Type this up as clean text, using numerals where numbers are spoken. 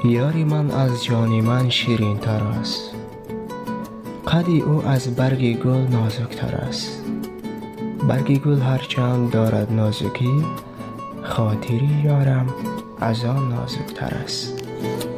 یاری من از جان من شیرین تر است، قدی او از برگ گل نازک تر است. برگ گل هرچند دارد نازکی، خاطری یارم از آن نازک تر است.